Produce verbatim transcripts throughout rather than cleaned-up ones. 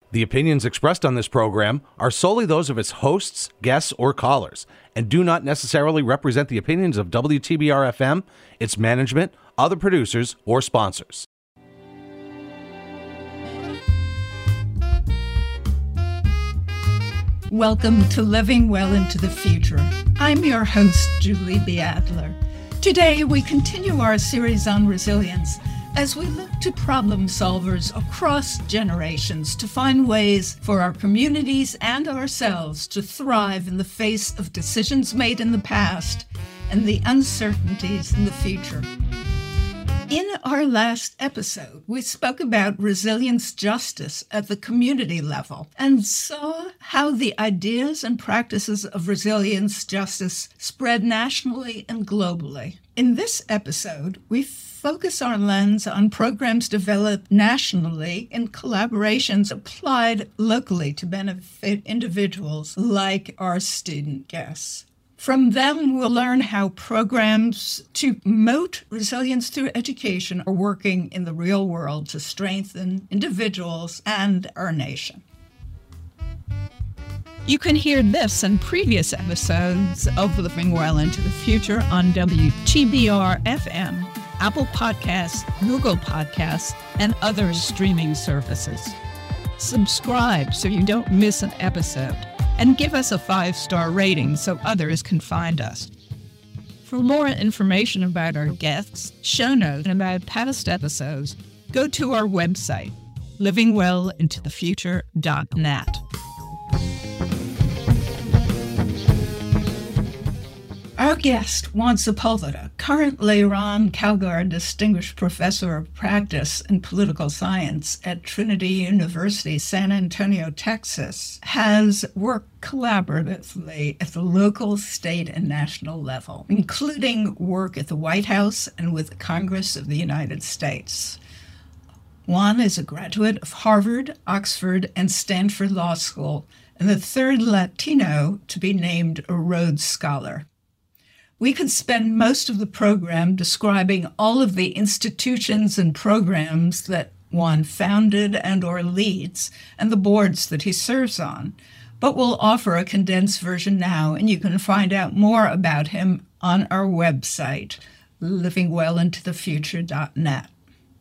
The opinions expressed on this program are solely those of its hosts, guests, or callers, and do not necessarily represent the opinions of W T B R F M, its management, other producers, or sponsors. Welcome to Living Well into the Future. I'm your host, Julie B. Adler. Today, we continue our series on resilience as we look to problem solvers across generations to find ways for our communities and ourselves to thrive in the face of decisions made in the past and the uncertainties in the future. In our last episode, we spoke about resilience justice at the community level and saw how the ideas and practices of resilience justice spread nationally and globally. In this episode, we focus our lens on programs developed nationally in collaborations applied locally to benefit individuals like our student guests. From them, we'll learn how programs to promote resilience through education are working in the real world to strengthen individuals and our nation. You can hear this and previous episodes of Living Well into the Future on W T B R F M, Apple Podcasts, Google Podcasts, and other streaming services. Subscribe so you don't miss an episode, and give us a five-star rating so others can find us. For more information about our guests, show notes, and about past episodes, go to our website, living well into the future dot net. Our guest, Juan Sepulveda, currently Ron Calgar Distinguished Professor of Practice in Political Science at Trinity University, San Antonio, Texas, has worked collaboratively at the local, state, and national level, including work at the White House and with the Congress of the United States. Juan is a graduate of Harvard, Oxford, and Stanford Law School, and the third Latino to be named a Rhodes Scholar. We could spend most of the program describing all of the institutions and programs that Juan founded and or leads and the boards that he serves on, but we'll offer a condensed version now, and you can find out more about him on our website, living well into the future dot net.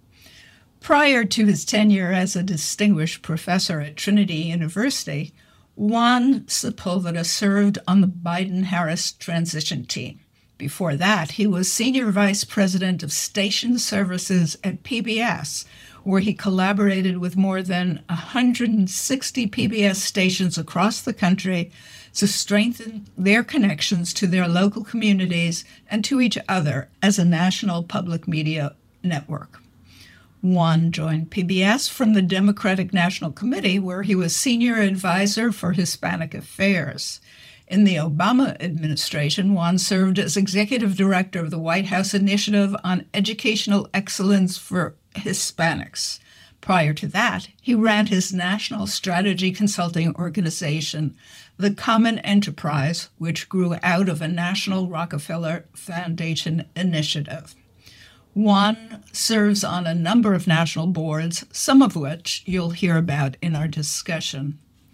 Prior to his tenure as a distinguished professor at Trinity University, Juan Sepulveda served on the Biden-Harris transition team. Before that, he was Senior Vice President of Station Services at P B S, where he collaborated with more than one hundred sixty P B S stations across the country to strengthen their connections to their local communities and to each other as a national public media network. Juan joined P B S from the Democratic National Committee, where he was Senior Advisor for Hispanic Affairs. In the Obama administration, Juan served as Executive Director of the White House Initiative on Educational Excellence for Hispanics. Prior to that, he ran his national strategy consulting organization, the Common Enterprise, which grew out of a National Rockefeller Foundation initiative. Juan serves on a number of national boards, some of which you'll hear about in our discussion.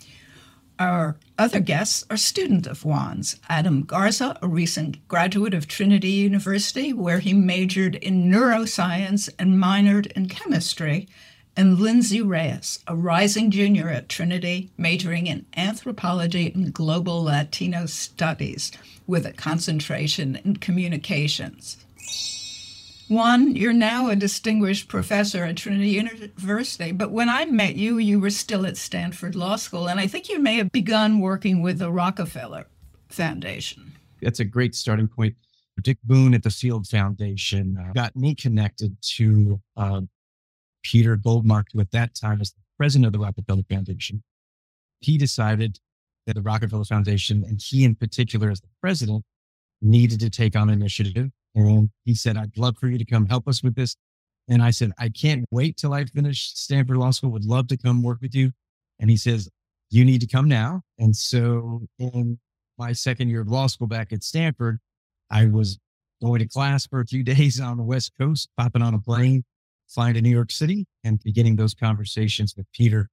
Our other guests are students of Juan's. Adam Garza, a recent graduate of Trinity University, where he majored in neuroscience and minored in chemistry, and Lindsay Reyes, a rising junior at Trinity, majoring in anthropology and global Latino studies, with a concentration in communications. Juan, you're now a distinguished professor at Trinity University, but when I met you, you were still at Stanford Law School, and I think you may have begun working with the Rockefeller Foundation. That's a great starting point. Dick Boone at the Field Foundation uh, got me connected to uh, Peter Goldmark, who at that time was the president of the Rockefeller Foundation. He decided that the Rockefeller Foundation, and he in particular as the president, needed to take on an initiative. And he said, I'd love for you to come help us with this. And I said, I can't wait till I finish Stanford Law School. Would love to come work with you. And he says, you need to come now. And so in my second year of law school back at Stanford, I was going to class for a few days on the West Coast, popping on a plane, flying to New York City, and beginning those conversations with Peter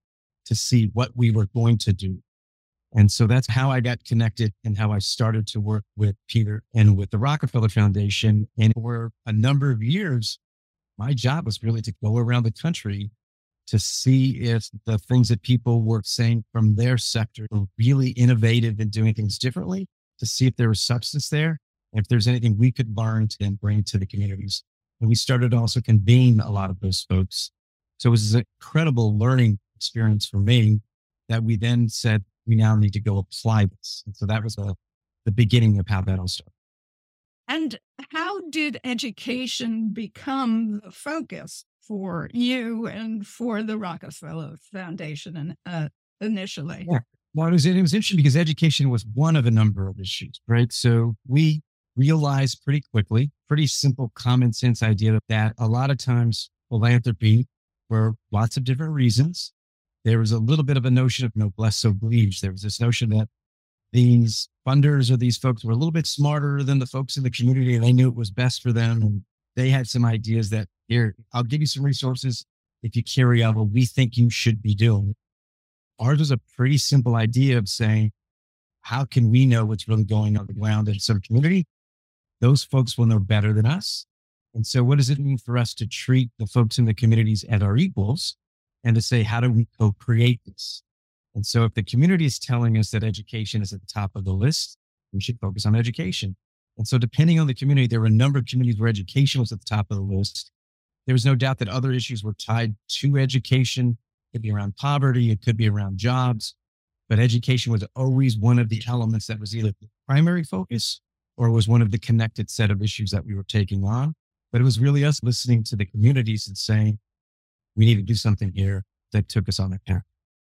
to see what we were going to do. And so that's how I got connected and how I started to work with Peter and with the Rockefeller Foundation. And for a number of years, my job was really to go around the country to see if the things that people were saying from their sector were really innovative and doing things differently, to see if there was substance there, and if there's anything we could learn to then bring to the communities. And we started to also convene a lot of those folks. So it was an incredible learning experience for me that we then said, we now need to go apply this. And so that was the, the beginning of how that all started. And how did education become the focus for you and for the Rockefeller Foundation and, uh, initially? Yeah. Well, it was, it was interesting because education was one of a number of issues, right? So we realized pretty quickly, pretty simple common sense idea that a lot of times philanthropy, for lots of different reasons, there was a little bit of a notion of noblesse oblige. There was this notion that these funders or these folks were a little bit smarter than the folks in the community, and they knew it was best for them. And they had some ideas that, here, I'll give you some resources if you carry out what we think you should be doing. Ours was a pretty simple idea of saying, how can we know what's really going on the ground in some community? Those folks will know better than us. And so what does it mean for us to treat the folks in the communities as our equals and to say, how do we co-create this? And so if the community is telling us that education is at the top of the list, we should focus on education. And so depending on the community, there were a number of communities where education was at the top of the list. There was no doubt that other issues were tied to education. It could be around poverty. It could be around jobs. But education was always one of the elements that was either the primary focus or was one of the connected set of issues that we were taking on. But it was really us listening to the communities and saying, we need to do something here, that took us on that path.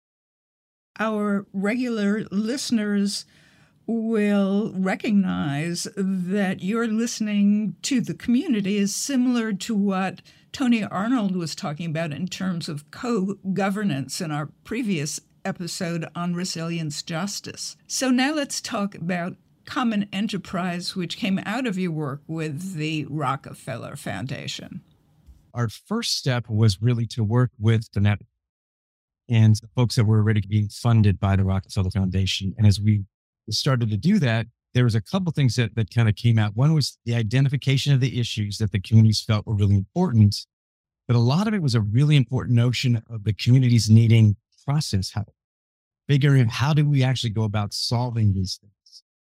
Our regular listeners will recognize that you're listening to the community is similar to what Tony Arnold was talking about in terms of co-governance in our previous episode on resilience justice. So now let's talk about common enterprise, which came out of your work with the Rockefeller Foundation. Our first step was really to work with the net and the folks that were already being funded by the Rockefeller Foundation. And as we started to do that, there was a couple things that, that kind of came out. One was the identification of the issues that the communities felt were really important. But a lot of it was a really important notion of the communities needing process help, figuring out how do we actually go about solving these things.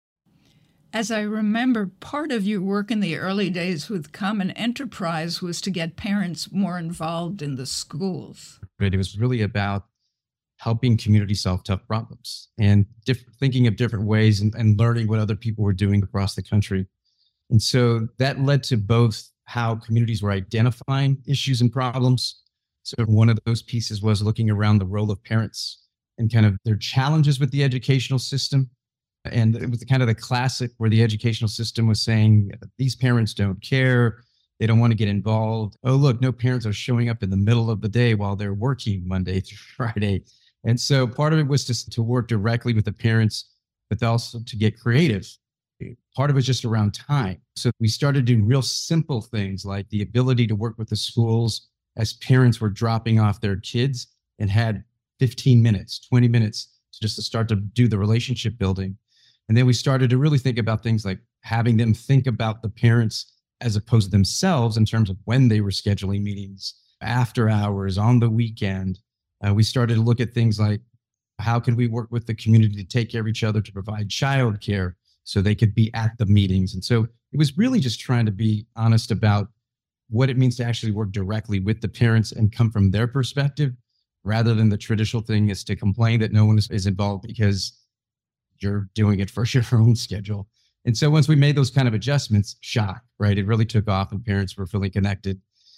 As I remember, part of your work in the early days with Common Enterprise was to get parents more involved in the schools. It was really about helping communities solve tough problems and diff- thinking of different ways and, and learning what other people were doing across the country. And so that led to both how communities were identifying issues and problems. So one of those pieces was looking around the role of parents and kind of their challenges with the educational system. And it was kind of the classic where the educational system was saying, these parents don't care. They don't want to get involved. Oh, look, no parents are showing up in the middle of the day while they're working Monday through Friday. And so part of it was just to work directly with the parents, but also to get creative. Part of it was just around time. So we started doing real simple things like the ability to work with the schools as parents were dropping off their kids and had fifteen minutes, twenty minutes to just to start to do the relationship building. And then we started to really think about things like having them think about the parents as opposed to themselves in terms of when they were scheduling meetings, after hours, on the weekend. Uh, we started to look at things like how can we work with the community to take care of each other, to provide childcare so they could be at the meetings. And so it was really just trying to be honest about what it means to actually work directly with the parents and come from their perspective, rather than the traditional thing is to complain that no one is, is involved because you're doing it for your own schedule. And so once we made those kind of adjustments, shock, right? It really took off and parents were feeling connected.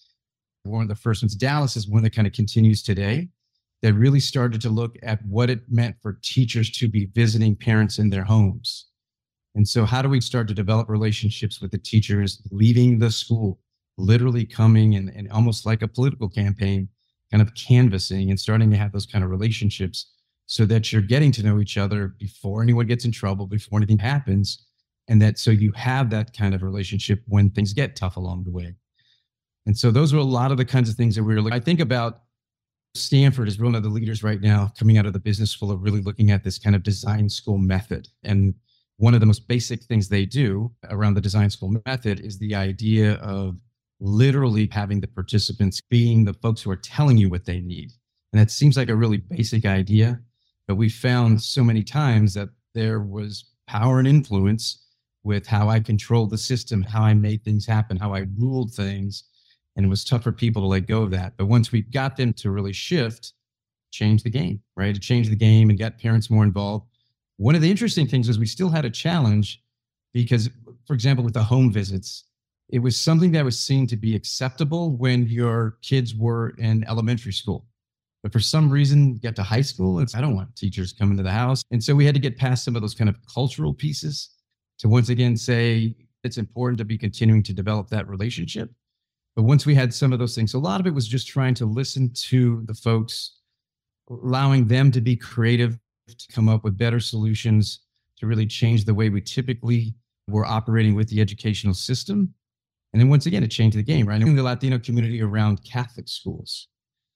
One of the first ones, Dallas, is one that kind of continues today, that really started to look at what it meant for teachers to be visiting parents in their homes. And so how do we start to develop relationships with the teachers leaving the school, literally coming and, and almost like a political campaign, kind of canvassing and starting to have those kind of relationships so that you're getting to know each other before anyone gets in trouble, before anything happens. And that so you have that kind of relationship when things get tough along the way. And so those were a lot of the kinds of things that we were looking. I think about Stanford is one of the leaders right now coming out of the business school of really looking at this kind of design school method. And one of the most basic things they do around the design school method is the idea of literally having the participants being the folks who are telling you what they need. And that seems like a really basic idea, but we found so many times that there was power and influence with how I controlled the system, how I made things happen, how I ruled things. And it was tough for people to let go of that. But once we got them to really shift, change the game, right? To change the game and got parents more involved. One of the interesting things is we still had a challenge because, for example, with the home visits, it was something that was seen to be acceptable when your kids were in elementary school. But for some reason, get to high school, it's, I don't want teachers coming to the house. And so we had to get past some of those kind of cultural pieces to once again say it's important to be continuing to develop that relationship. But once we had some of those things, a lot of it was just trying to listen to the folks, allowing them to be creative, to come up with better solutions, to really change the way we typically were operating with the educational system. And then once again, it changed the game, right? In the Latino community around Catholic schools.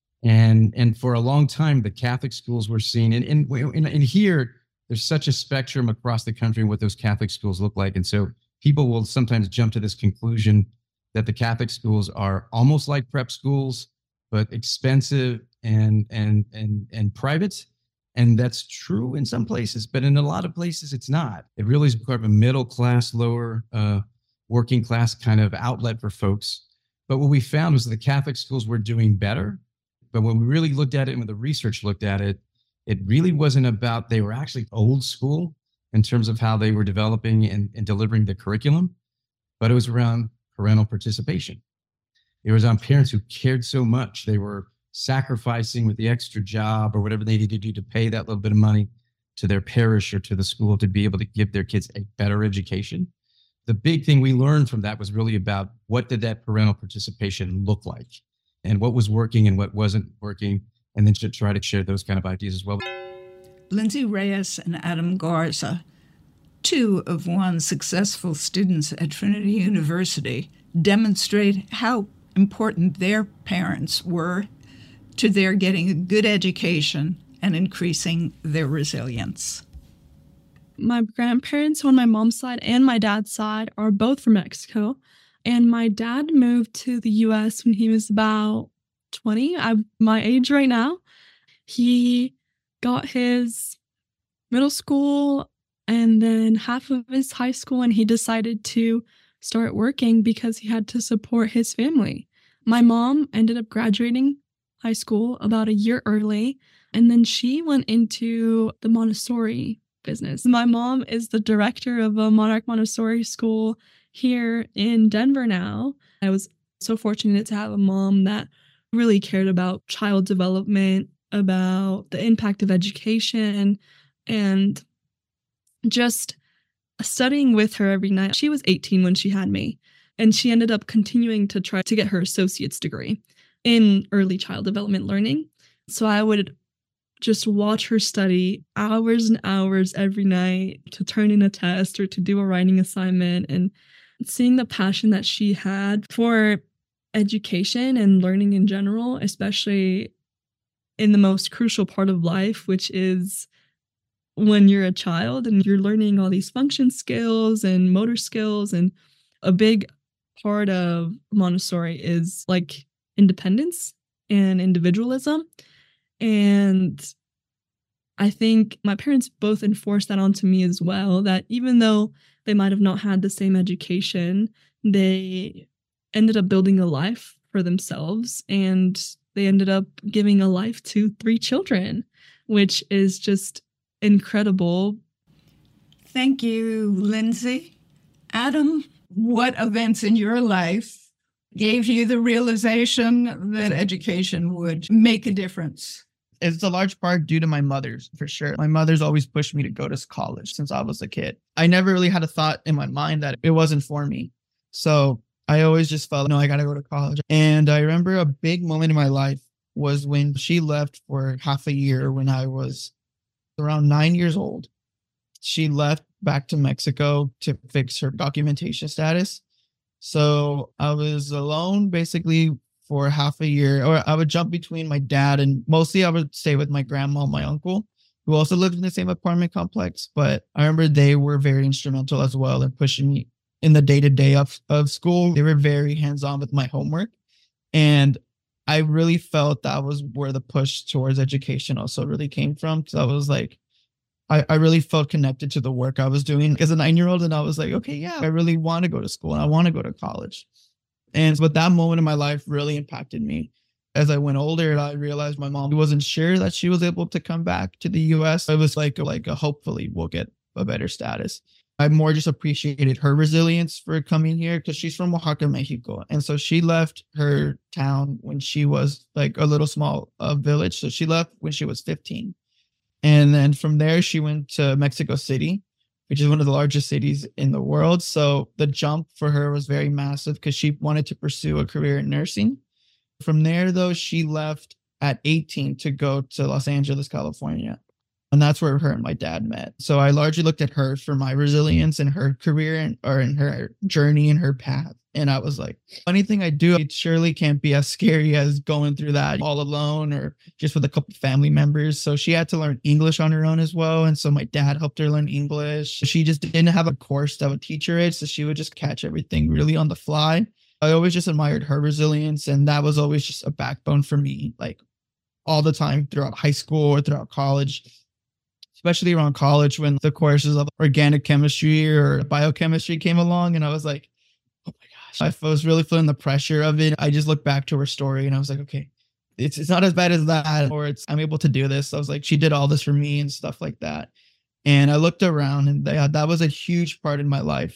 And and for a long time, the Catholic schools were seen, and, and, and, and here, there's such a spectrum across the country what those Catholic schools look like. And so people will sometimes jump to this conclusion that the Catholic schools are almost like prep schools, but expensive and and and and private. And that's true in some places, but in a lot of places, it's not. It really is part of a middle class, lower uh, working class kind of outlet for folks. But what we found was the Catholic schools were doing better. But when we really looked at it and when the research looked at it, it really wasn't about, they were actually old school in terms of how they were developing and, and delivering the curriculum, but it was around parental participation. It was on parents who cared so much. They were sacrificing with the extra job or whatever they needed to do to pay that little bit of money to their parish or to the school to be able to give their kids a better education. The big thing we learned from that was really about what did that parental participation look like and what was working and what wasn't working, and then to try to share those kind of ideas as well. Lindsay Reyes and Adam Garza, two of Juan's successful students at Trinity University, demonstrate how important their parents were to their getting a good education and increasing their resilience. My grandparents on my mom's side and my dad's side are both from Mexico. And my dad moved to the U S when he was about twenty. I'm my age right now. He got his middle school and then half of his high school, and he decided to start working because he had to support his family. My mom ended up graduating high school about a year early, and then she went into the Montessori business. My mom is the director of a Monarch Montessori school here in Denver now. I was so fortunate to have a mom that really cared about child development, about the impact of education, and just studying with her every night. She was eighteen when she had me, and she ended up continuing to try to get her associate's degree in early child development learning. So I would just watch her study hours and hours every night to turn in a test or to do a writing assignment, and seeing the passion that she had for education and learning in general, especially in the most crucial part of life, which is when you're a child and you're learning all these function skills and motor skills. And a big part of Montessori is like independence and individualism. And I think my parents both enforced that onto me as well, that even though they might have not had the same education, they ended up building a life for themselves, and they ended up giving a life to three children, which is just incredible. Thank you, Lindsay. Adam, what events in your life gave you the realization that education would make a difference? It's a large part due to my mother's, for sure. My mother's always pushed me to go to college since I was a kid. I never really had a thought in my mind that it wasn't for me. So I always just felt, no, I got to go to college. And I remember a big moment in my life was when she left for half a year when I was around nine years old. She left back to Mexico to fix her documentation status. So I was alone basically for half a year, or I would jump between my dad and mostly I would stay with my grandma and my uncle, who also lived in the same apartment complex. But I remember they were very instrumental as well in pushing me in the day to day of of school. They were very hands on with my homework. And I really felt that was where the push towards education also really came from. So I was like, I, I really felt connected to the work I was doing as a nine-year-old. And I was like, okay, yeah, I really want to go to school and I want to go to college. And but that moment in my life really impacted me. As I went older, I realized my mom wasn't sure that she was able to come back to the U S. It was like, like a, hopefully we'll get a better status. I more just appreciated her resilience for coming here because she's from Oaxaca, Mexico. And so she left her town when she was like a little small uh, village. So she left when she was fifteen. And then from there, she went to Mexico City, which is one of the largest cities in the world. So the jump for her was very massive because she wanted to pursue a career in nursing. From there, though, she left at eighteen to go to Los Angeles, California. And that's where her and my dad met. So I largely looked at her for my resilience in her career and or in her journey and her path. And I was like, anything I do, it surely can't be as scary as going through that all alone or just with a couple family members. So she had to learn English on her own as well. And so my dad helped her learn English. She just didn't have a course that would teach her it. So she would just catch everything really on the fly. I always just admired her resilience. And that was always just a backbone for me, like all the time throughout high school or throughout college. Especially around college when the courses of organic chemistry or biochemistry came along. And I was like, oh my gosh, I was really feeling the pressure of it. I just looked back to her story and I was like, okay, it's it's not as bad as that, or it's I'm able to do this. I was like, she did all this for me and stuff like that. And I looked around and they, that was a huge part in my life.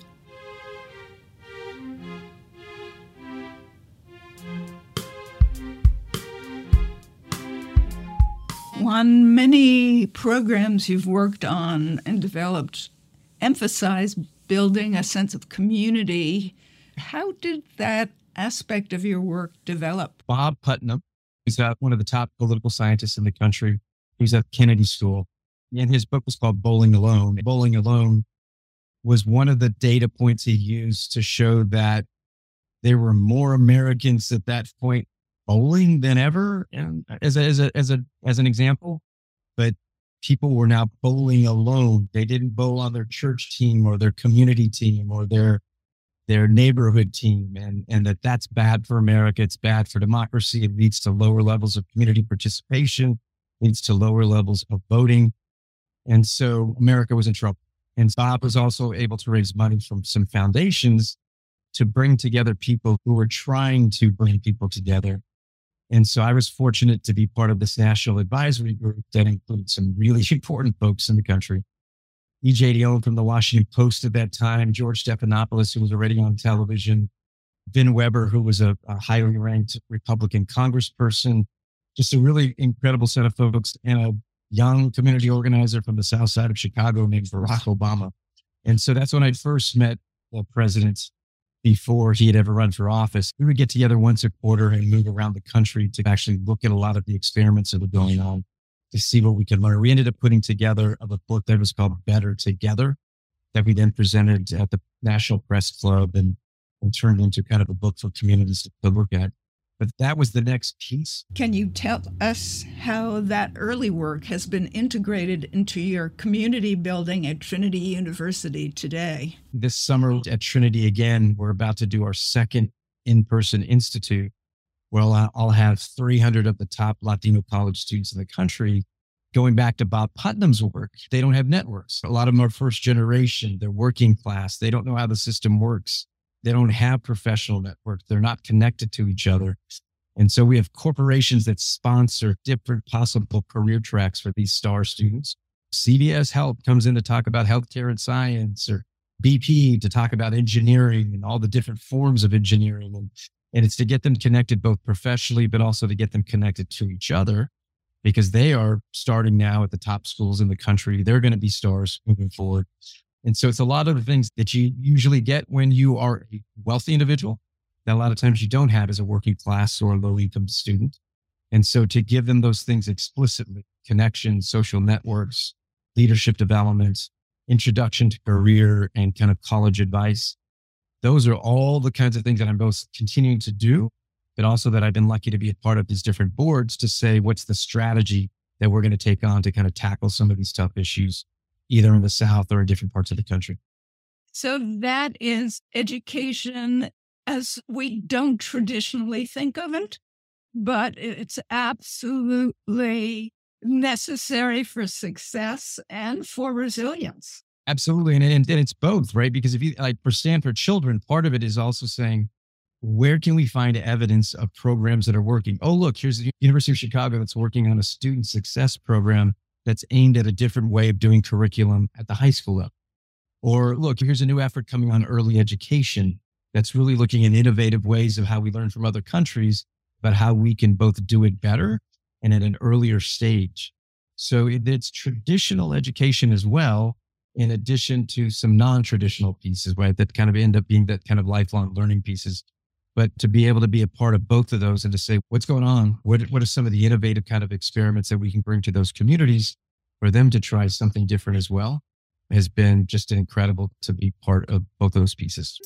Juan, many programs you've worked on and developed emphasize building a sense of community. How did that aspect of your work develop? Bob Putnam, who's uh, one of the top political scientists in the country. He's at Kennedy School. And his book was called Bowling Alone. Bowling Alone was one of the data points he used to show that there were more Americans at that point bowling than ever, and as a, as a, as a, as an example, but people were now bowling alone. They didn't bowl on their church team or their community team or their, their neighborhood team. And, and that that's bad for America. It's bad for democracy. It leads to lower levels of community participation, leads to lower levels of voting. And so America was in trouble. And Bob was also able to raise money from some foundations to bring together people who were trying to bring people together. And so I was fortunate to be part of this national advisory group that included some really important folks in the country. E J Dionne from the Washington Post at that time, George Stephanopoulos, who was already on television, Vin Weber, who was a, a highly ranked Republican congressperson, just a really incredible set of folks, and a young community organizer from the South Side of Chicago named Barack Obama. And so that's when I first met the president before he had ever run for office. We would get together once a quarter and move around the country to actually look at a lot of the experiments that were going on to see what we could learn. We ended up putting together a book that was called Better Together that we then presented at the National Press Club and, and turned into kind of a book for communities to look at. But that was the next piece. Can you tell us how that early work has been integrated into your community building at Trinity University today? This summer at Trinity, again, we're about to do our second in-person institute. Well, I'll have three hundred of the top Latino college students in the country. Going back to Bob Putnam's work, they don't have networks. A lot of them are first generation. They're working class. They don't know how the system works. They don't have professional networks. They're not connected to each other. And so we have corporations that sponsor different possible career tracks for these star students. C V S Health comes in to talk about healthcare and science, or B P to talk about engineering and all the different forms of engineering. And, and it's to get them connected both professionally, but also to get them connected to each other, because they are starting now at the top schools in the country. They're going to be stars moving forward. And so it's a lot of the things that you usually get when you are a wealthy individual that a lot of times you don't have as a working class or low income student. And so to give them those things explicitly, connections, social networks, leadership development, introduction to career, and kind of college advice, those are all the kinds of things that I'm both continuing to do but also that I've been lucky to be a part of these different boards to say, what's the strategy that we're going to take on to kind of tackle some of these tough issues, either in the South or in different parts of the country. So that is education as we don't traditionally think of it, but it's absolutely necessary for success and for resilience. Absolutely. And, and, and it's both, right? Because if you, like for Stanford Children, part of it is also saying, where can we find evidence of programs that are working? Oh, look, here's the University of Chicago that's working on a student success program that's aimed at a different way of doing curriculum at the high school level. Or look, here's a new effort coming on early education that's really looking at innovative ways of how we learn from other countries, but how we can both do it better and at an earlier stage. So it, it's traditional education as well, in addition to some non-traditional pieces, right? That kind of end up being that kind of lifelong learning pieces. But to be able to be a part of both of those and to say, what's going on? What, what are some of the innovative kind of experiments that we can bring to those communities for them to try something different as well has been just incredible to be part of both of those pieces.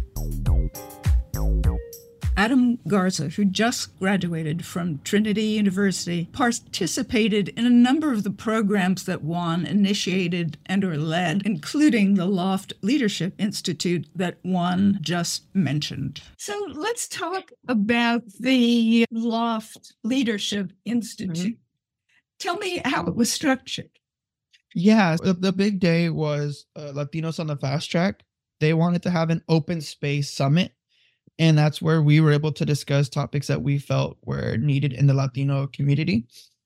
Adam Garza, who just graduated from Trinity University, participated in a number of the programs that Juan initiated and or led, including the Loft Leadership Institute that Juan just mentioned. So let's talk about the Loft Leadership Institute. Mm-hmm. Tell me how it was structured. Yeah, the, the big day was uh, Latinos on the Fast Track. They wanted to have an open space summit. And that's where we were able to discuss topics that we felt were needed in the Latino community.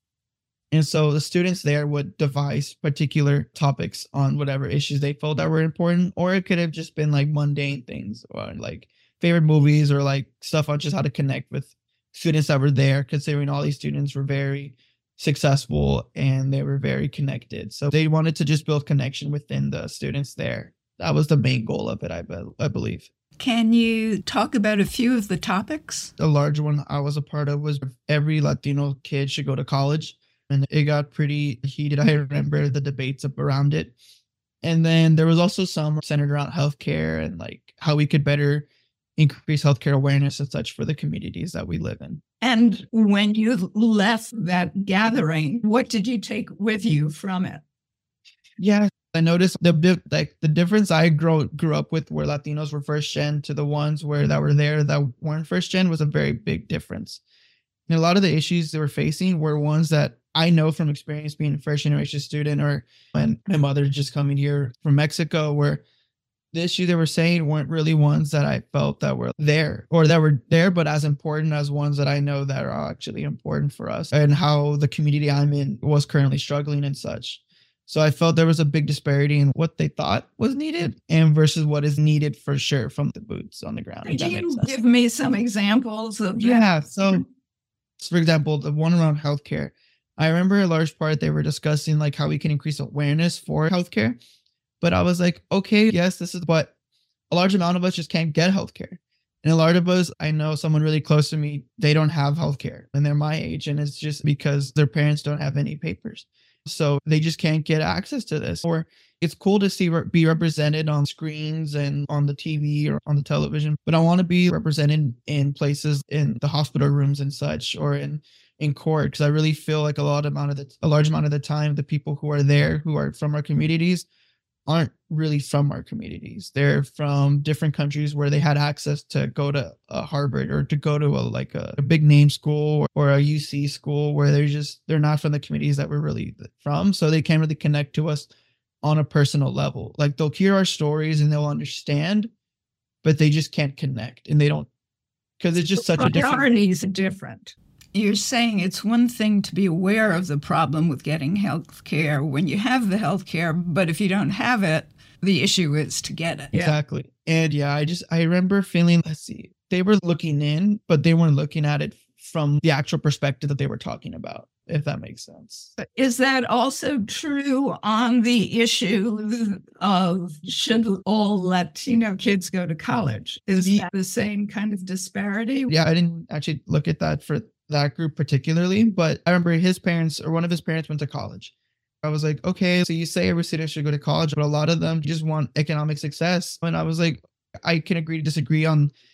And so the students there would devise particular topics on whatever issues they felt that were important, or it could have just been like mundane things or like favorite movies or like stuff on just how to connect with students that were there, considering all these students were very successful and they were very connected. So they wanted to just build connection within the students there. That was the main goal of it, I, be- I believe. Can you talk about a few of the topics? The large one I was a part of was every Latino kid should go to college. And it got pretty heated. I remember the debates up around it. And then there was also some centered around healthcare and like how we could better increase healthcare awareness and such for the communities that we live in. And when you left that gathering, what did you take with you from it? Yeah, I noticed the like the difference I grew grew up with where Latinos were first gen to the ones where that were there that weren't first gen was a very big difference. And a lot of the issues they were facing were ones that I know from experience being a first generation student, or when my mother just coming here from Mexico, where the issue they were saying weren't really ones that I felt that were there or that were there, but as important as ones that I know that are actually important for us and how the community I'm in was currently struggling and such. So I felt there was a big disparity in what they thought was needed and versus what is needed for sure from the boots on the ground. Can you give me some examples of that? Yeah. So, for example, the one around healthcare, I remember a large part they were discussing like how we can increase awareness for healthcare. But I was like, okay, yes, this is, but a large amount of us just can't get healthcare. And a lot of us, I know someone really close to me, they don't have healthcare and they're my age. And it's just because their parents don't have any papers. So they just can't get access to this. Or it's cool to see be represented on screens and on the T V or on the television, but I want to be represented in places in the hospital rooms and such, or in in court, because I really feel like a lot amount of the a large amount of the time, the people who are there who are from our communities aren't really from our communities. They're from different countries where they had access to go to a Harvard or to go to a like a, a big name school or a U C school, where they're just they're not from the communities that we're really from, so they can't really connect to us on a personal level. Like they'll hear our stories and they'll understand, but they just can't connect, and they don't, because it's just such a different. Priorities are different. You're saying it's one thing to be aware of the problem with getting health care when you have the health care, but if you don't have it, the issue is to get it. Exactly. Yeah. And yeah, I just, I remember feeling, let's see, they were looking in, but they weren't looking at it from the actual perspective that they were talking about, if that makes sense. Is that also true on the issue of should all Latino kids go to college? Is that the same kind of disparity? Yeah, I didn't actually look at that for that group particularly, but I remember his parents or one of his parents went to college. I was like, okay, so you say every student should go to college, but a lot of them just want economic success. And I was like, I can agree to disagree on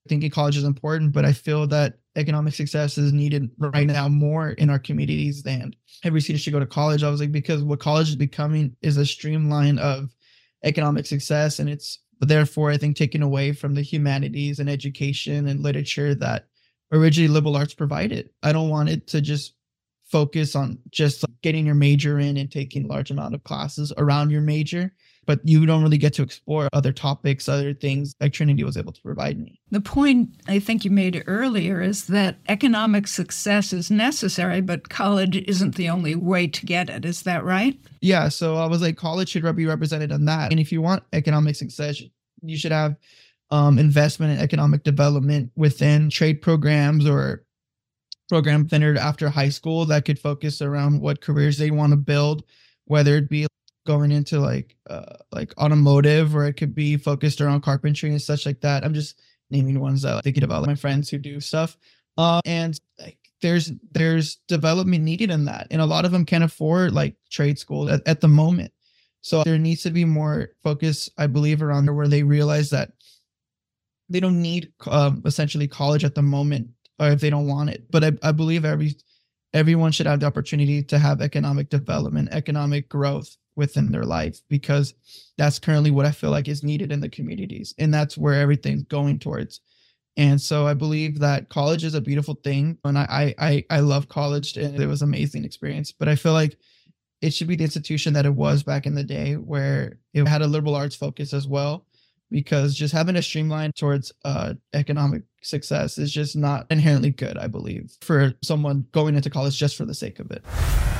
thinking college is important, but I feel that economic success is needed right now more in our communities than every student should go to college. I was like, because what college is becoming is a streamline of economic success. And it's therefore, I think, taken away from the humanities and education and literature that originally liberal arts provided. I don't want it to just focus on just getting your major in and taking a large amount of classes around your major, but you don't really get to explore other topics, other things like Trinity was able to provide me. The point I think you made earlier is that economic success is necessary, but college isn't the only way to get it. Is that right? Yeah. So I was like, college should be represented on that. And if you want economic success, you should have um, investment in economic development within trade programs or program centered after high school that could focus around what careers they want to build, whether it be going into like uh, like automotive, or it could be focused around carpentry and such like that. I'm just naming ones that I'm thinking about, like my friends who do stuff. Uh, and like there's there's development needed in that, and a lot of them can't afford like trade school at, at the moment. So there needs to be more focus, I believe, around there where they realize that they don't need um, essentially college at the moment, or if they don't want it. But I, I believe every everyone should have the opportunity to have economic development, economic growth within their life, because that's currently what I feel like is needed in the communities. And that's where everything's going towards. And so I believe that college is a beautiful thing. And I, I, I love college, and it was an amazing experience, but I feel like it should be the institution that it was back in the day, where it had a liberal arts focus as well, because just having a streamline towards uh, economic success is just not inherently good, I believe, for someone going into college just for the sake of it.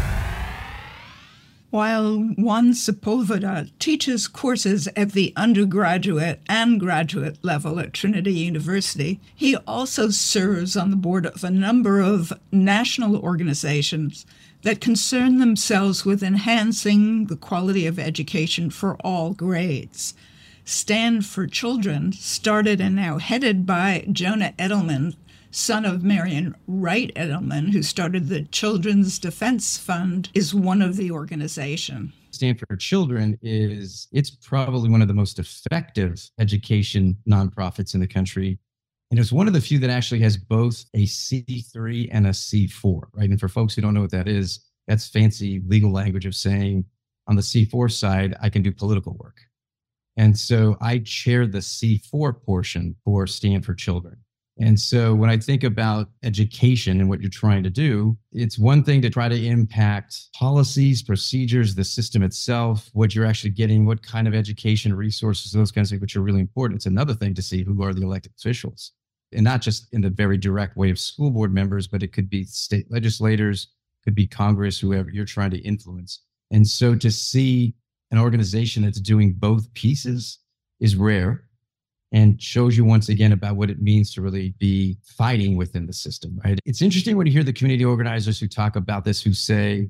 While Juan Sepulveda teaches courses at the undergraduate and graduate level at Trinity University, he also serves on the board of a number of national organizations that concern themselves with enhancing the quality of education for all grades. Stand for Children, started and now headed by Jonah Edelman, son of Marion Wright Edelman, who started the Children's Defense Fund, is one of the organization. Stand for Children is, it's probably one of the most effective education nonprofits in the country. And it's one of the few that actually has both a C three and a C four, right? And for folks who don't know what that is, that's fancy legal language of saying on the C four side, I can do political work. And so I chair the C four portion for Stand for Children. And so when I think about education and what you're trying to do, it's one thing to try to impact policies, procedures, the system itself, what you're actually getting, what kind of education resources, those kinds of things, which are really important. It's another thing to see who are the elected officials, and not just in the very direct way of school board members, but it could be state legislators, could be Congress, whoever you're trying to influence. And so to see an organization that's doing both pieces is rare, and shows you once again about what it means to really be fighting within the system, right? It's interesting when you hear the community organizers who talk about this, who say,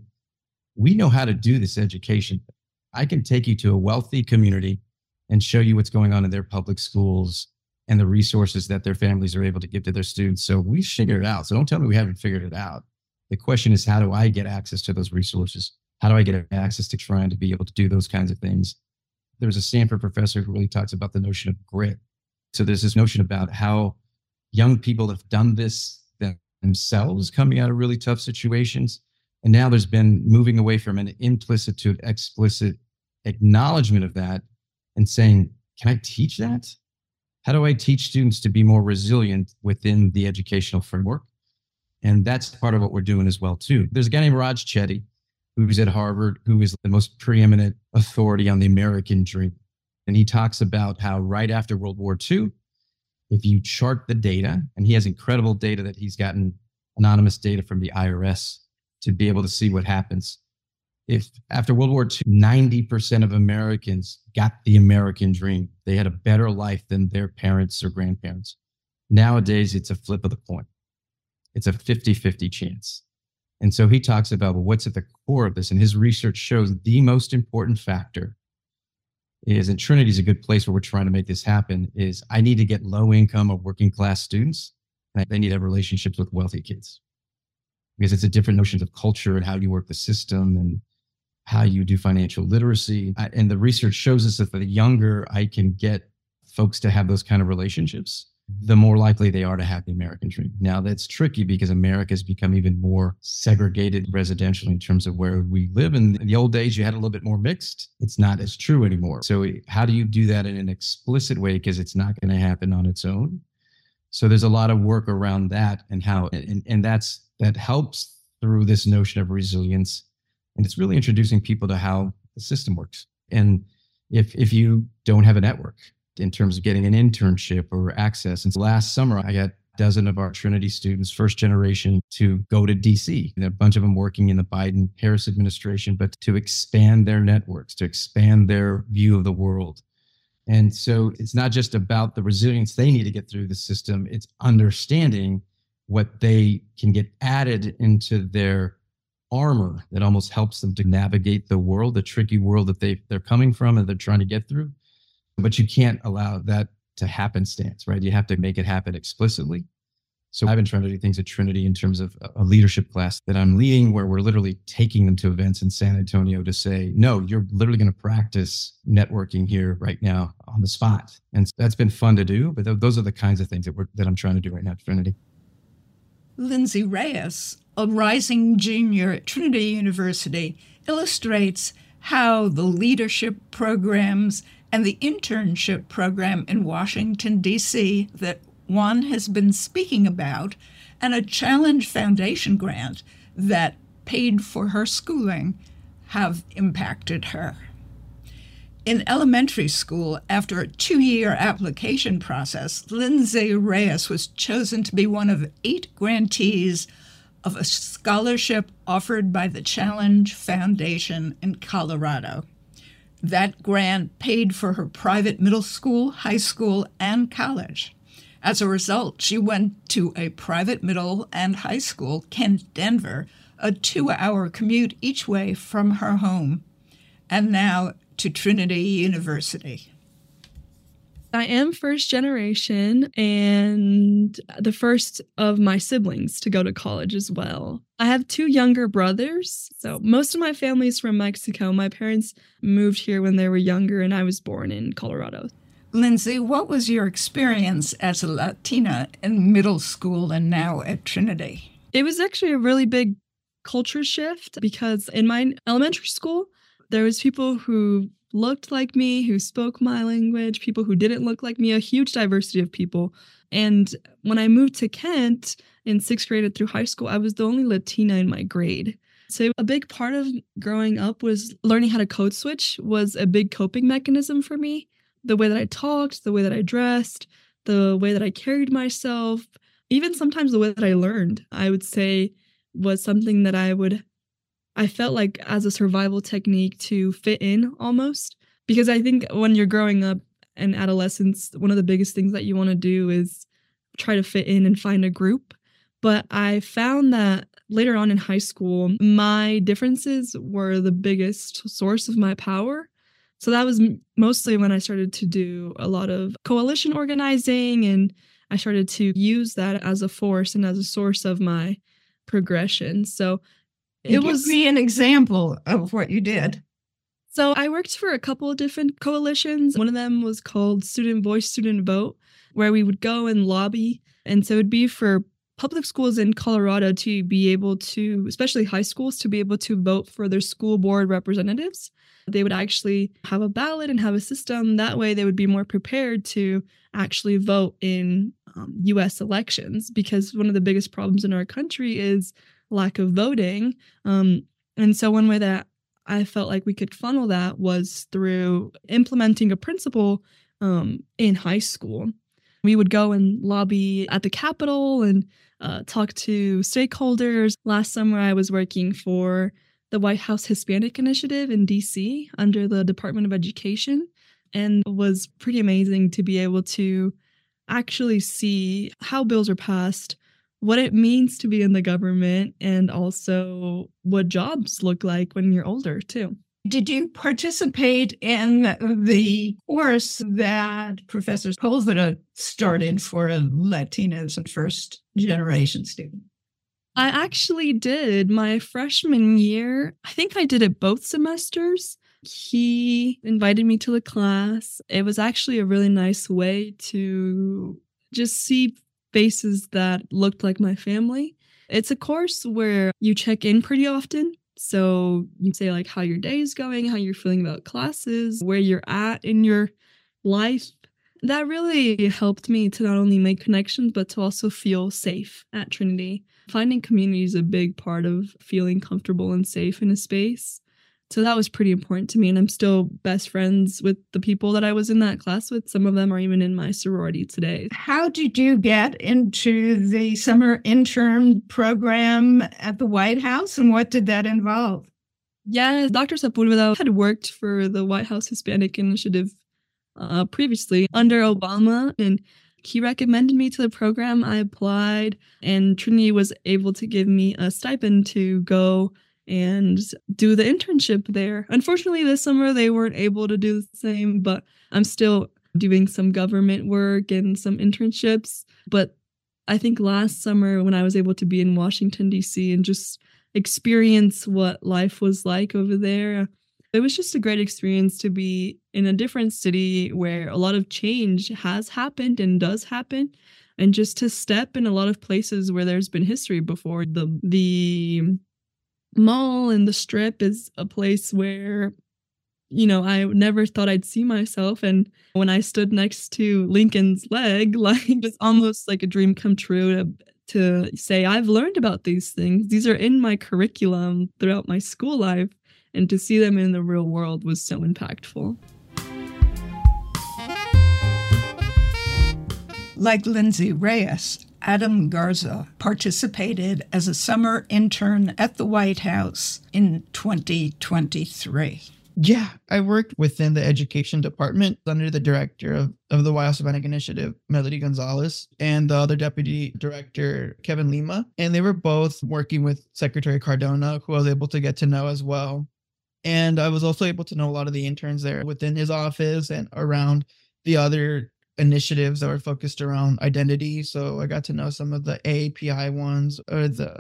we know how to do this education. I can take you to a wealthy community and show you what's going on in their public schools and the resources that their families are able to give to their students. So we figured it out. So don't tell me we haven't figured it out. The question is, how do I get access to those resources? How do I get access to trying to be able to do those kinds of things? There's a Stanford professor who really talks about the notion of grit. So there's this notion about how young people have done this themselves, coming out of really tough situations. And now there's been moving away from an implicit to an explicit acknowledgement of that and saying, can I teach that? How do I teach students to be more resilient within the educational framework? And that's part of what we're doing as well, too. There's a guy named Raj Chetty, who's at Harvard, who is the most preeminent authority on the American dream. And he talks about how right after World War Two, if you chart the data, and he has incredible data that he's gotten anonymous data from the I R S to be able to see what happens. If after World War Two, ninety percent of Americans got the American dream, they had a better life than their parents or grandparents. Nowadays, it's a flip of the coin. It's a fifty-fifty chance. And so he talks about, well, what's at the core of this? And his research shows the most important factor is, and Trinity is a good place where we're trying to make this happen, is I need to get low income or working class students, and they need to have relationships with wealthy kids. Because it's a different notions of culture and how you work the system and how you do financial literacy. And the research shows us that the younger I can get folks to have those kind of relationships, the more likely they are to have the American dream. Now, that's tricky because America has become even more segregated residentially in terms of where we live. In the old days, you had a little bit more mixed. It's not as true anymore. So how do you do that in an explicit way? Because it's not going to happen on its own. So there's a lot of work around that and how, and, and that's, that helps through this notion of resilience. And it's really introducing people to how the system works. And if if you don't have a network in terms of getting an internship or access, and last summer I got a dozen of our Trinity students, first generation, to go to D C, and a bunch of them working in the Biden-Harris administration, but to expand their networks, to expand their view of the world. And so it's not just about the resilience they need to get through the system, it's understanding what they can get added into their armor that almost helps them to navigate the world, the tricky world that they, they're coming from and they're trying to get through. But you can't allow that to happenstance, right? You have to make it happen explicitly. So I've been trying to do things at Trinity in terms of a leadership class that I'm leading, where we're literally taking them to events in San Antonio to say, no, you're literally going to practice networking here right now on the spot. And that's been fun to do. But th- those are the kinds of things that we're, that I'm trying to do right now at Trinity. Lindsay Reyes, a rising junior at Trinity University, illustrates how the leadership programs and the internship program in Washington, D C that Juan has been speaking about, and a Challenge Foundation grant that paid for her schooling, have impacted her. In elementary school, after a two-year application process, Lindsay Reyes was chosen to be one of eight grantees of a scholarship offered by the Challenge Foundation in Colorado. That grant paid for her private middle school, high school, and college. As a result, she went to a private middle and high school, Kent Denver, a two-hour commute each way from her home, and now to Trinity University. I am first generation and the first of my siblings to go to college as well. I have two younger brothers, so most of my family is from Mexico. My parents moved here when they were younger, and I was born in Colorado. Lindsay, what was your experience as a Latina in middle school and now at Trinity? It was actually a really big culture shift because in my elementary school, there was people who looked like me, who spoke my language, people who didn't look like me, a huge diversity of people. And when I moved to Kent in sixth grade through high school, I was the only Latina in my grade. So a big part of growing up was learning how to code switch was a big coping mechanism for me. The way that I talked, the way that I dressed, the way that I carried myself, even sometimes the way that I learned, I would say was something that I would I felt like as a survival technique to fit in almost, because I think when you're growing up in adolescence, one of the biggest things that you want to do is try to fit in and find a group. But I found that later on in high school, my differences were the biggest source of my power. So that was mostly when I started to do a lot of coalition organizing, and I started to use that as a force and as a source of my progression. So It Give was me an example of what you did. So I worked for a couple of different coalitions. One of them was called Student Voice, Student Vote, where we would go and lobby. And so it would be for public schools in Colorado to be able to, especially high schools, to be able to vote for their school board representatives. They would actually have a ballot and have a system. That way they would be more prepared to actually vote in um, U S elections, because one of the biggest problems in our country is lack of voting. Um, and so one way that I felt like we could funnel that was through implementing a principle um, in high school. We would go and lobby at the Capitol and uh, talk to stakeholders. Last summer, I was working for the White House Hispanic Initiative in D C under the Department of Education, and it was pretty amazing to be able to actually see how bills are passed, what it means to be in the government, and also what jobs look like when you're older, too. Did you participate in the course that Professor Sepulveda started for Latinas and first generation students? I actually did. My freshman year, I think I did it both semesters. He invited me to the class. It was actually a really nice way to just see faces that looked like my family. It's a course where you check in pretty often. So you say like how your day is going, how you're feeling about classes, where you're at in your life. That really helped me to not only make connections, but to also feel safe at Trinity. Finding community is a big part of feeling comfortable and safe in a space. So that was pretty important to me. And I'm still best friends with the people that I was in that class with. Some of them are even in my sorority today. How did you get into the summer intern program at the White House, and what did that involve? Yeah, Doctor Sepulveda had worked for the White House Hispanic Initiative uh, previously under Obama, and he recommended me to the program. I applied, and Trinity was able to give me a stipend to go and do the internship there. Unfortunately, this summer they weren't able to do the same, but I'm still doing some government work and some internships. But I think last summer when I was able to be in Washington, D C and just experience what life was like over there, it was just a great experience to be in a different city where a lot of change has happened and does happen. And just to step in a lot of places where there's been history before. The, the mall and the Strip is a place where, you know, I never thought I'd see myself. And when I stood next to Lincoln's leg, like it's almost like a dream come true to, to say, I've learned about these things. These are in my curriculum throughout my school life. And to see them in the real world was so impactful. Like Lindsay Reyes, Adam Garza participated as a summer intern at the White House in twenty twenty-three. Yeah, I worked within the education department under the director of, of the White House Hispanic Initiative, Melody Gonzalez, and the other deputy director, Kevin Lima. And they were both working with Secretary Cardona, who I was able to get to know as well. And I was also able to know a lot of the interns there within his office and around the other initiatives that were focused around identity. So I got to know some of the A A P I ones, or the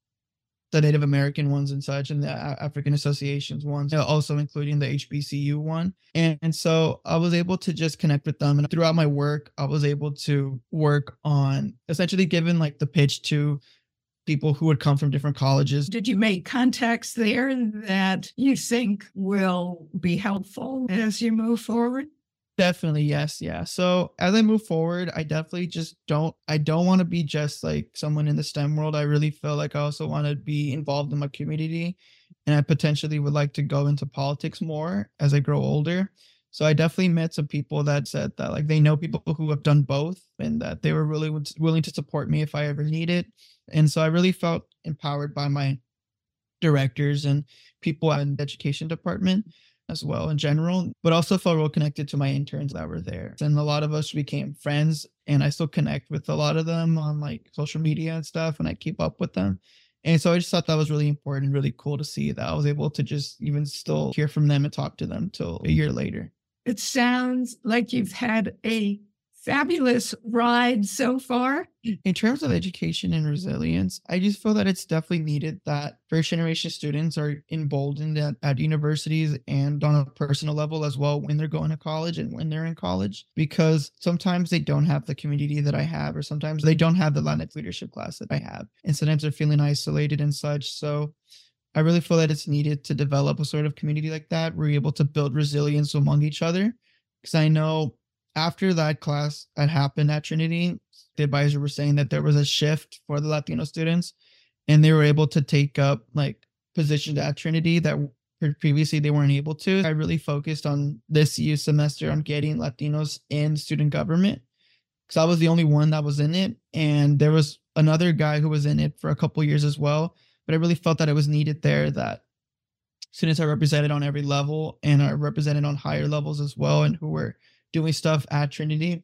the Native American ones and such, and the African Associations ones, also including the H B C U one. And, and so I was able to just connect with them. And throughout my work, I was able to work on essentially giving like the pitch to people who would come from different colleges. Did you make contacts there that you think will be helpful as you move forward? Definitely, yes, yeah. So as I move forward, I definitely just don't, I don't want to be just like someone in the STEM world. I really feel like I also want to be involved in my community, and I potentially would like to go into politics more as I grow older. So I definitely met some people that said that like they know people who have done both, and that they were really willing to support me if I ever need it. And so I really felt empowered by my directors and people in the education department as well in general, but also felt real connected to my interns that were there. And a lot of us became friends, and I still connect with a lot of them on like social media and stuff, and I keep up with them. And so I just thought that was really important and really cool to see that I was able to just even still hear from them and talk to them till a year later. It sounds like you've had a fabulous ride so far. In terms of education and resilience, I just feel that it's definitely needed that first generation students are emboldened at, at universities and on a personal level as well when they're going to college and when they're in college, because sometimes they don't have the community that I have, or sometimes they don't have the Latinx leadership class that I have. And sometimes they're feeling isolated and such. So I really feel that it's needed to develop a sort of community like that where you're able to build resilience among each other. Because I know after that class had happened at Trinity, the advisor was saying that there was a shift for the Latino students, and they were able to take up like positions at Trinity that previously they weren't able to. I really focused on this year's semester on getting Latinos in student government, because I was the only one that was in it. And there was another guy who was in it for a couple years as well. But I really felt that it was needed there, that students are represented on every level and are represented on higher levels as well, and who were doing stuff at Trinity.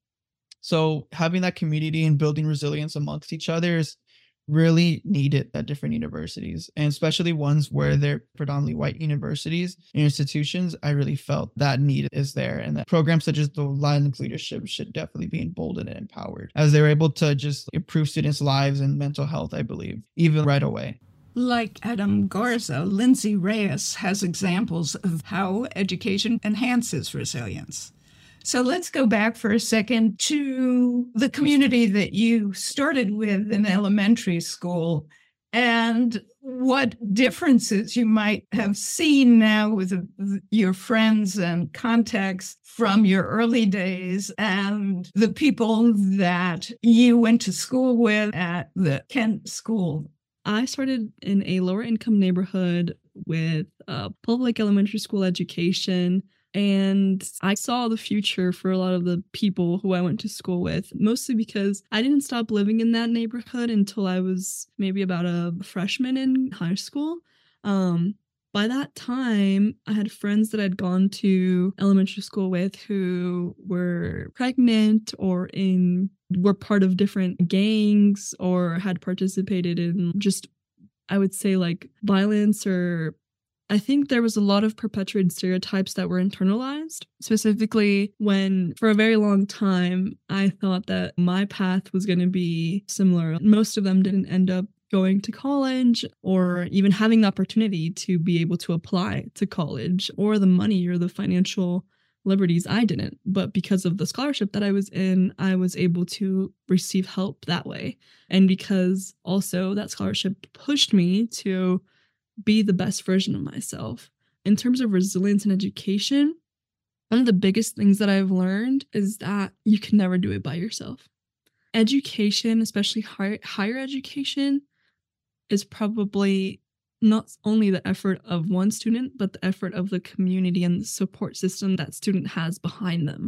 So having that community and building resilience amongst each other is really needed at different universities, and especially ones where they're predominantly white universities and institutions. I really felt that need is there, and that programs such as the Latinx leadership should definitely be emboldened and empowered, as they're able to just improve students' lives and mental health, I believe, even right away. Like Adam Garza, Lindsay Reyes has examples of how education enhances resilience. So let's go back for a second to the community that you started with in elementary school and what differences you might have seen now with your friends and contacts from your early days and the people that you went to school with at the Kent School. I started in a lower income neighborhood with a public elementary school education. And I saw the future for a lot of the people who I went to school with, mostly because I didn't stop living in that neighborhood until I was maybe about a freshman in high school. Um, by that time, I had friends that I'd gone to elementary school with who were pregnant or in were part of different gangs or had participated in just, I would say, like violence, or I think there was a lot of perpetuated stereotypes that were internalized, specifically when for a very long time, I thought that my path was going to be similar. Most of them didn't end up going to college or even having the opportunity to be able to apply to college or the money or the financial liberties. I didn't. But because of the scholarship that I was in, I was able to receive help that way. And because also that scholarship pushed me to be the best version of myself. In terms of resilience in education, one of the biggest things that I've learned is that you can never do it by yourself. Education, especially higher, higher education, is probably not only the effort of one student, but the effort of the community and the support system that student has behind them.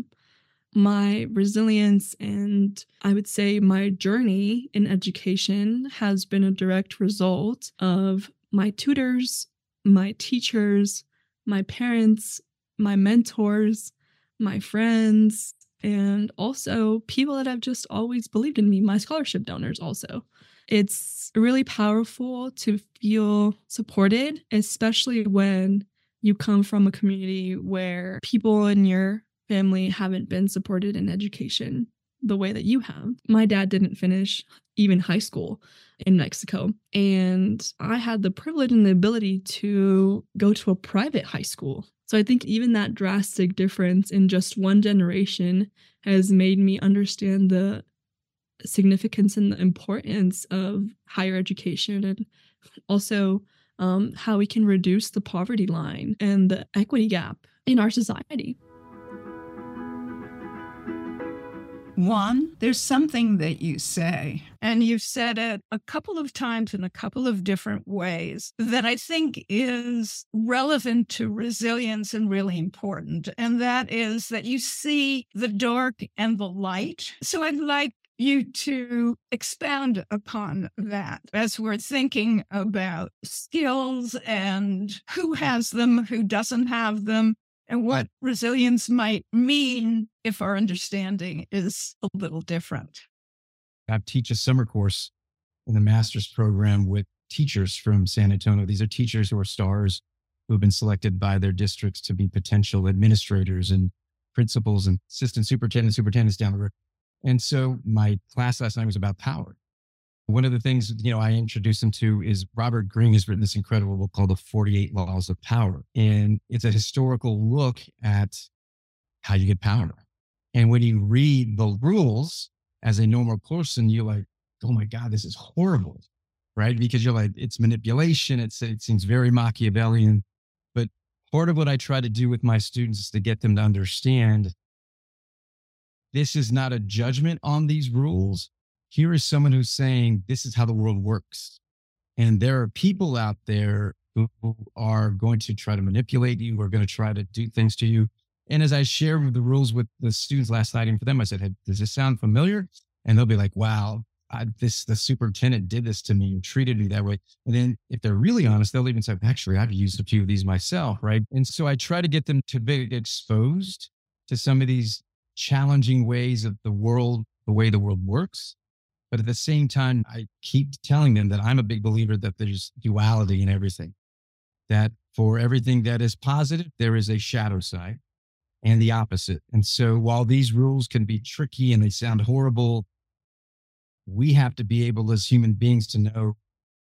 My resilience and I would say my journey in education has been a direct result of my tutors, my teachers, my parents, my mentors, my friends, and also people that have just always believed in me, my scholarship donors also. It's really powerful to feel supported, especially when you come from a community where people in your family haven't been supported in education the way that you have. My dad didn't finish even high school in Mexico, and I had the privilege and the ability to go to a private high school. So I think even that drastic difference in just one generation has made me understand the significance and the importance of higher education, and also um, how we can reduce the poverty line and the equity gap in our society. One, there's something that you say, and you've said it a couple of times in a couple of different ways that I think is relevant to resilience and really important. And that is that you see the dark and the light. So I'd like you to expound upon that as we're thinking about skills and who has them, who doesn't have them, and what resilience might mean if our understanding is a little different. I teach a summer course in the master's program with teachers from San Antonio. These are teachers who are stars who have been selected by their districts to be potential administrators and principals and assistant superintendents, superintendents down the road. And so my class last night was about power. One of the things, you know, I introduced them to is Robert Greene has written this incredible book called The forty-eight Laws of Power. And it's a historical look at how you get power. And when you read the rules as a normal person, you're like, oh my God, this is horrible, right? Because you're like, it's manipulation. It's, it seems very Machiavellian. But part of what I try to do with my students is to get them to understand this is not a judgment on these rules. Here is someone who's saying, this is how the world works. And there are people out there who are going to try to manipulate you, or going to try to do things to you. And as I shared the rules with the students last night, and for them, I said, hey, does this sound familiar? And they'll be like, wow, I, this the superintendent did this to me and treated me that way. And then if they're really honest, they'll even say, actually, I've used a few of these myself, right? And so I try to get them to be exposed to some of these challenging ways of the world, the way the world works. But at the same time, I keep telling them that I'm a big believer that there's duality in everything, that for everything that is positive, there is a shadow side and the opposite. And so while these rules can be tricky and they sound horrible, we have to be able as human beings to know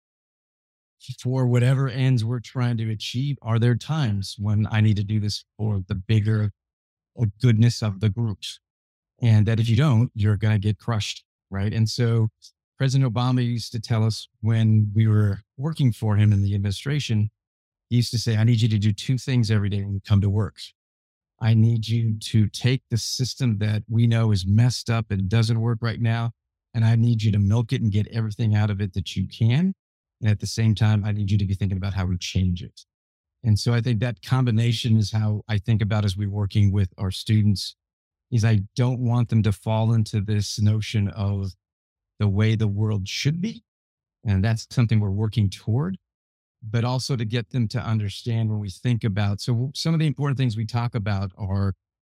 for whatever ends we're trying to achieve, are there times when I need to do this for the bigger goodness of the groups. And that if you don't, you're going to get crushed, right? And so President Obama used to tell us when we were working for him in the administration, he used to say, I need you to do two things every day when you come to work. I need you to take the system that we know is messed up and doesn't work right now, and I need you to milk it and get everything out of it that you can. And at the same time, I need you to be thinking about how we change it. And so I think that combination is how I think about as we're working with our students, is I don't want them to fall into this notion of the way the world should be. And that's something we're working toward, but also to get them to understand when we think about, so some of the important things we talk about are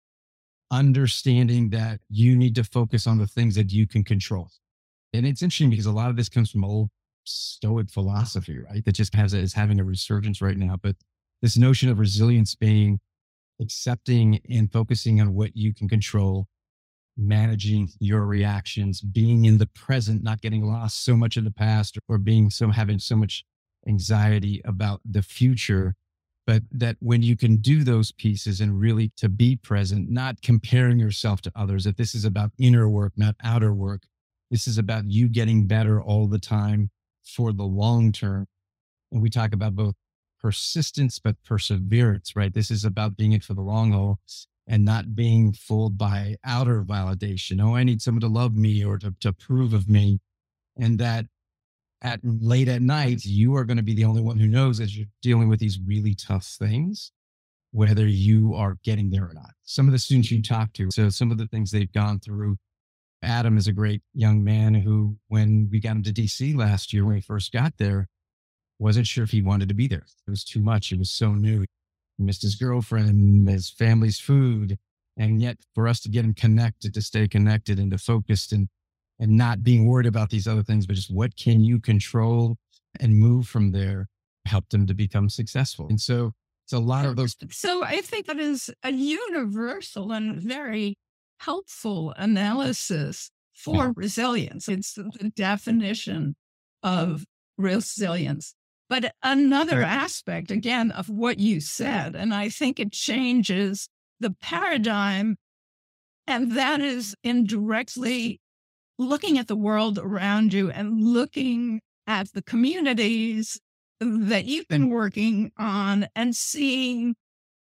understanding that you need to focus on the things that you can control. And it's interesting because a lot of this comes from old Stoic philosophy, right? That just has is having a resurgence right now. But this notion of resilience being accepting and focusing on what you can control, managing your reactions, being in the present, not getting lost so much in the past or being so having so much anxiety about the future, but that when you can do those pieces and really to be present, not comparing yourself to others, that this is about inner work, not outer work. This is about you getting better all the time for the long term. And we talk about both persistence, but perseverance, right? This is about being it for the long haul and not being fooled by outer validation. Oh, I need someone to love me or to, to approve of me. And that at late at night, you are going to be the only one who knows as you're dealing with these really tough things, whether you are getting there or not. Some of the students you talk to, so some of the things they've gone through. Adam is a great young man who, when we got him to D C last year, when he first got there, wasn't sure if he wanted to be there. It was too much. It was so new. He missed his girlfriend, his family's food. And yet for us to get him connected, to stay connected and to focused and, and not being worried about these other things, but just what can you control and move from there, helped him to become successful. And so it's a lot of those. So I think that is a universal and very helpful analysis for Yeah. resilience. It's the definition of resilience. But another aspect, again, of what you said, and I think it changes the paradigm, and that is indirectly looking at the world around you and looking at the communities that you've been working on and seeing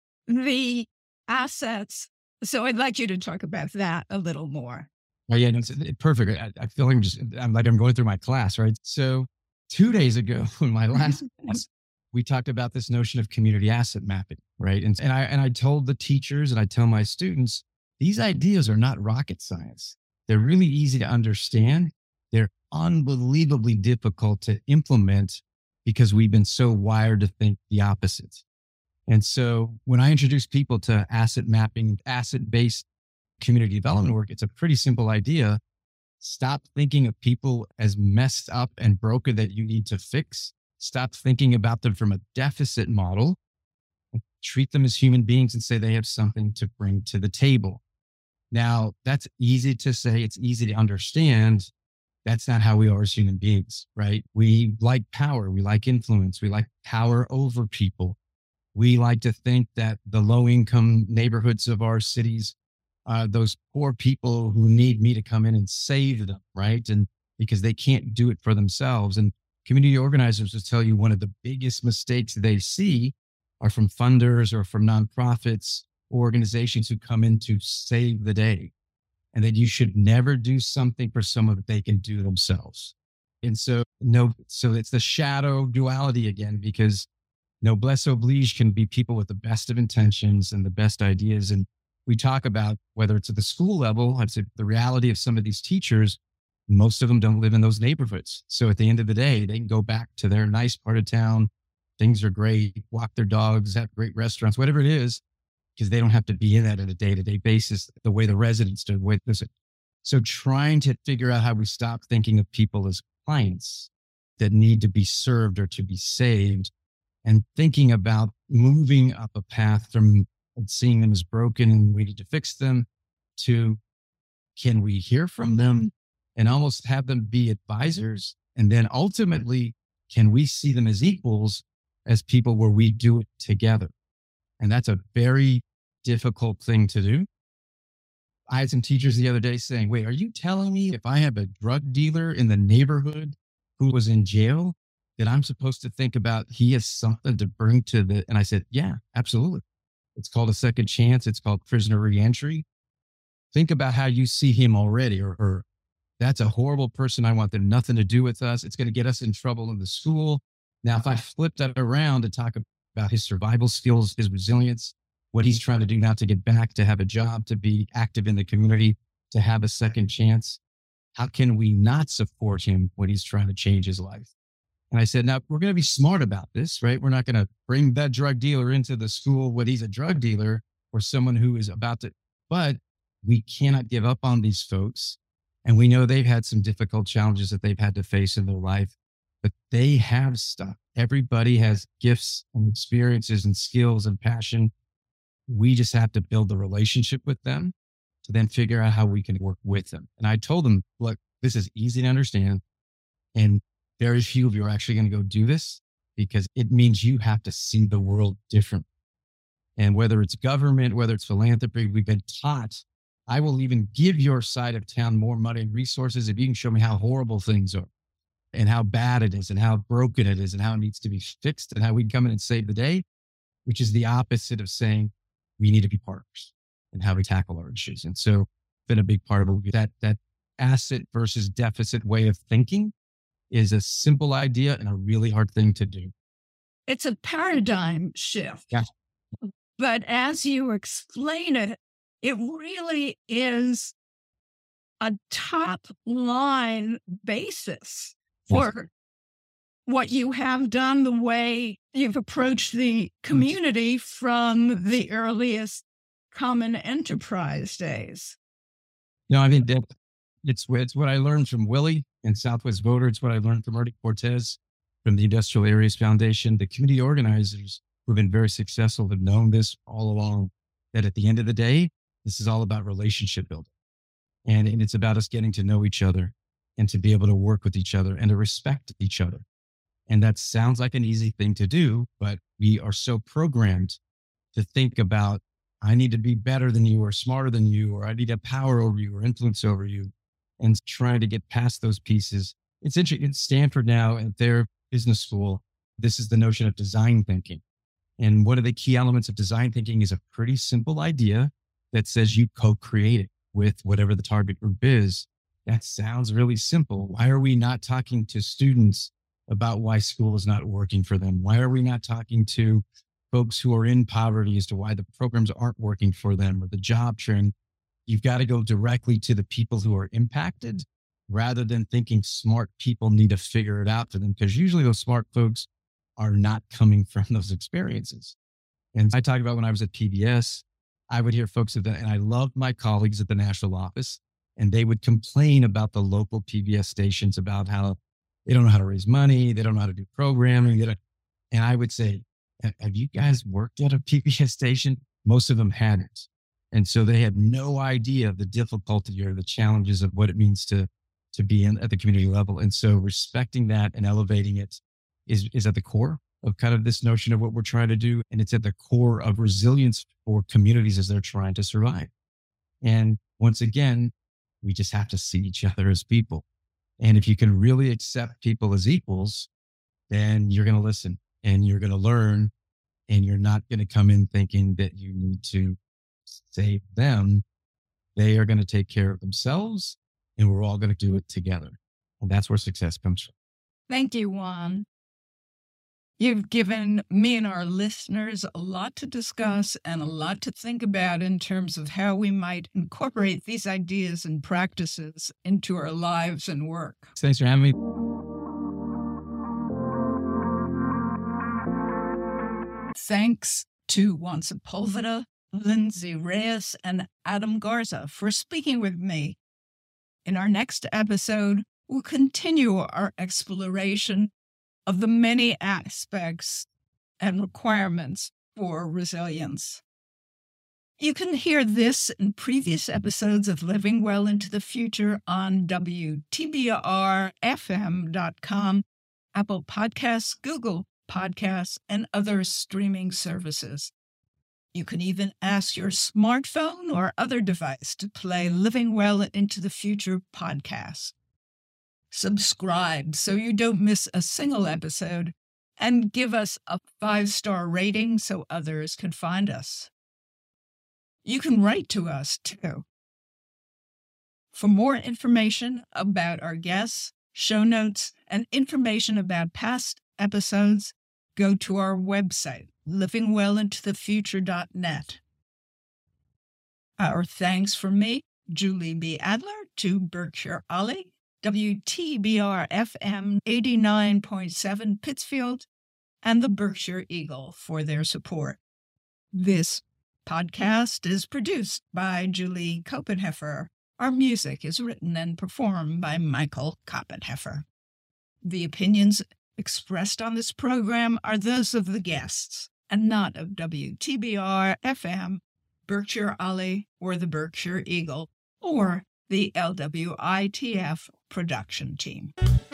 the assets. So I'd like you to talk about that a little more. Oh, yeah, no, it's it's perfect. I, I feel like I'm just, I'm like I'm going through my class, right? So two days ago in my last class, we talked about this notion of community asset mapping, right? And, and I and I told the teachers and I tell my students, these ideas are not rocket science. They're really easy to understand. They're unbelievably difficult to implement because we've been so wired to think the opposite. And so when I introduce people to asset mapping, asset-based community development work, it's a pretty simple idea. Stop thinking of people as messed up and broken that you need to fix. Stop thinking about them from a deficit model and treat them as human beings and say they have something to bring to the table. Now, that's easy to say. It's easy to understand. That's not how we are as human beings, right? We like power. We like influence. We like power over people. We like to think that the low-income neighborhoods of our cities, uh, those poor people who need me to come in and save them, right? And because they can't do it for themselves. And community organizers will tell you one of the biggest mistakes they see are from funders or from nonprofits or organizations who come in to save the day. And that you should never do something for someone that they can do themselves. And so, no, so it's the shadow duality again, because noblesse oblige can be people with the best of intentions and the best ideas. And we talk about whether it's at the school level, I'd say the reality of some of these teachers, most of them don't live in those neighborhoods. So at the end of the day, they can go back to their nice part of town. Things are great, walk their dogs, have great restaurants, whatever it is, because they don't have to be in that on a day-to-day basis, the way the residents do. The way this. So trying to figure out how we stop thinking of people as clients that need to be served or to be saved, and thinking about moving up a path from seeing them as broken and we need to fix them to can we hear from them and almost have them be advisors? And then ultimately, can we see them as equals, as people where we do it together? And that's a very difficult thing to do. I had some teachers the other day saying, wait, are you telling me if I have a drug dealer in the neighborhood who was in jail, that I'm supposed to think about he has something to bring to the, and I said, yeah, absolutely. It's called a second chance. It's called prisoner reentry. Think about how you see him already or her. That's a horrible person. I want them nothing to do with us. It's going to get us in trouble in the school. Now, if I flip that around and talk about his survival skills, his resilience, what he's trying to do now to get back, to have a job, to be active in the community, to have a second chance, how can we not support him when he's trying to change his life? And I said, now we're going to be smart about this, right? We're not going to bring that drug dealer into the school when he's a drug dealer or someone who is about to, but we cannot give up on these folks. And we know they've had some difficult challenges that they've had to face in their life, but they have stuff. Everybody has gifts and experiences and skills and passion. We just have to build the relationship with them to then figure out how we can work with them. And I told them, look, this is easy to understand. And very few of you are actually going to go do this because it means you have to see the world different. And whether it's government, whether it's philanthropy, we've been taught, I will even give your side of town more money and resources if you can show me how horrible things are and how bad it is and how broken it is and how it needs to be fixed and how we can come in and save the day, which is the opposite of saying we need to be partners in how we tackle our issues. And so it's been a big part of that, that asset versus deficit way of thinking is a simple idea and a really hard thing to do. It's a paradigm shift. Yeah. But as you explain it, it really is a top line basis for yes. what you have done, the way you've approached the community from the earliest common enterprise days. No, I think that it's, it's what I learned from Willie and Southwest Voter. It's what I learned from Ernie Cortez, from the Industrial Areas Foundation. The community organizers who have been very successful have known this all along, that at the end of the day, this is all about relationship building. And, and it's about us getting to know each other and to be able to work with each other and to respect each other. And that sounds like an easy thing to do, but we are so programmed to think about, I need to be better than you or smarter than you, or I need to have power over you or influence over you, and trying to get past those pieces. It's interesting. At Stanford now, at their business school, this is the notion of design thinking. And one of the key elements of design thinking is a pretty simple idea that says you co-create it with whatever the target group is. That sounds really simple. Why are we not talking to students about why school is not working for them? Why are we not talking to folks who are in poverty as to why the programs aren't working for them or the job trend? You've got to go directly to the people who are impacted rather than thinking smart people need to figure it out for them, because usually those smart folks are not coming from those experiences. And I talked about when I was at P B S, I would hear folks at that, and I loved my colleagues at the national office, and they would complain about the local P B S stations about how they don't know how to raise money. They don't know how to do programming. They don't, and I would say, have you guys worked at a P B S station? Most of them hadn't. And so they had no idea of the difficulty or the challenges of what it means to, to be in, at the community level. And so respecting that and elevating it is, is at the core of kind of this notion of what we're trying to do. And it's at the core of resilience for communities as they're trying to survive. And once again, we just have to see each other as people. And if you can really accept people as equals, then you're going to listen and you're going to learn, and you're not going to come in thinking that you need to save them. They are going to take care of themselves, and we're all going to do it together. And that's where success comes from. Thank you, Juan. You've given me and our listeners a lot to discuss and a lot to think about in terms of how we might incorporate these ideas and practices into our lives and work. Thanks for having me. Thanks to Juan Sepulveda, Lindsay Reyes, and Adam Garza for speaking with me. In our next episode, we'll continue our exploration of the many aspects and requirements for resilience. You can hear this and previous episodes of Living Well into the Future on W T B R F M dot com, Apple Podcasts, Google Podcasts, and other streaming services. You can even ask your smartphone or other device to play Living Well into the Future podcast. Subscribe so you don't miss a single episode, and give us a five-star rating so others can find us. You can write to us, too. For more information about our guests, show notes, and information about past episodes, go to our website, living well into the future dot net. Our thanks from me, Julie B. Adler, to Berkshire Ollie, W T B R F M eighty-nine point seven Pittsfield, and the Berkshire Eagle for their support. This podcast is produced by Julie Koppenheffer. Our music is written and performed by Michael Koppenheffer. The opinions expressed on this program are those of the guests, and not of W T B R F M, Berkshire Ollie, or the Berkshire Eagle, or the L W I T F production team.